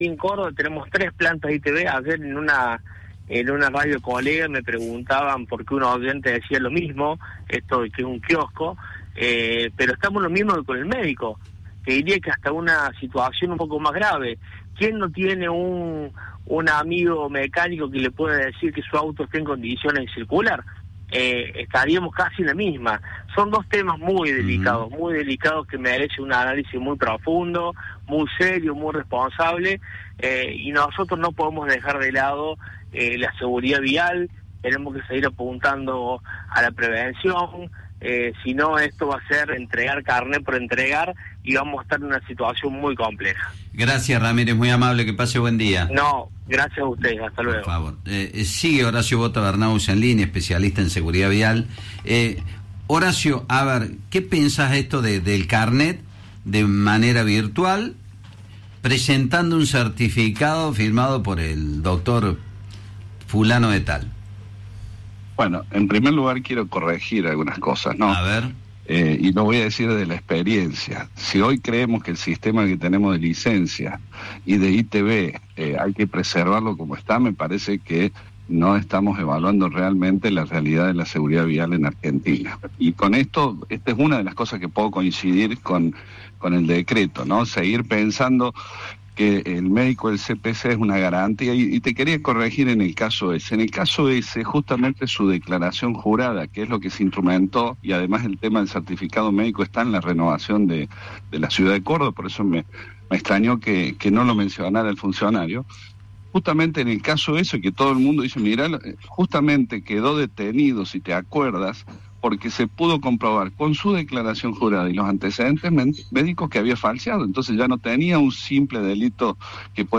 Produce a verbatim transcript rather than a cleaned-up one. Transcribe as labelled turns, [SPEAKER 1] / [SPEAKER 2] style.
[SPEAKER 1] en Córdoba tenemos tres plantas I T V. Ayer en una en una radio colega me preguntaban por qué un oyente decía lo mismo, esto de que es un kiosco, eh, pero estamos lo mismo que con el médico. Te diría que hasta una situación un poco más grave. ¿Quién no tiene un, un amigo mecánico que le pueda decir que su auto esté en condiciones de circular? Eh, estaríamos casi en la misma. Son dos temas muy delicados, uh-huh. muy delicados que merecen un análisis muy profundo, muy serio, muy responsable, eh, y nosotros no podemos dejar de lado eh, la seguridad vial. Tenemos que seguir apuntando a la prevención, eh, si no esto va a ser entregar carnet por entregar y vamos a estar en una situación muy compleja.
[SPEAKER 2] Gracias, Ramírez, muy amable, que pase buen día.
[SPEAKER 1] No, gracias a ustedes, hasta luego.
[SPEAKER 2] Por favor. Eh, sigue Horacio Bota Bernaus en línea, especialista en seguridad vial. Eh, Horacio, a ver, ¿qué pensás esto de, del carnet de manera virtual, presentando un certificado firmado por el doctor fulano de tal?
[SPEAKER 3] Bueno, en primer lugar quiero corregir algunas cosas, ¿no?
[SPEAKER 2] A ver.
[SPEAKER 3] Eh, y lo voy a decir de la experiencia. Si hoy creemos que el sistema que tenemos de licencia y de I T V eh, hay que preservarlo como está, me parece que no estamos evaluando realmente la realidad de la seguridad vial en Argentina. Y con esto, esta es una de las cosas que puedo coincidir con, con el decreto, ¿no? Seguir pensando que el médico del C P C es una garantía, y, y te quería corregir en el caso ese. En el caso ese, justamente su declaración jurada, que es lo que se instrumentó, y además el tema del certificado médico está en la renovación de, de la ciudad de Córdoba, por eso me, me extrañó que, que no lo mencionara el funcionario. Justamente en el caso ese, que todo el mundo dice, mira, justamente quedó detenido, si te acuerdas, porque se pudo comprobar con su declaración jurada y los antecedentes médicos que había falseado. Entonces ya no tenía un simple delito que puede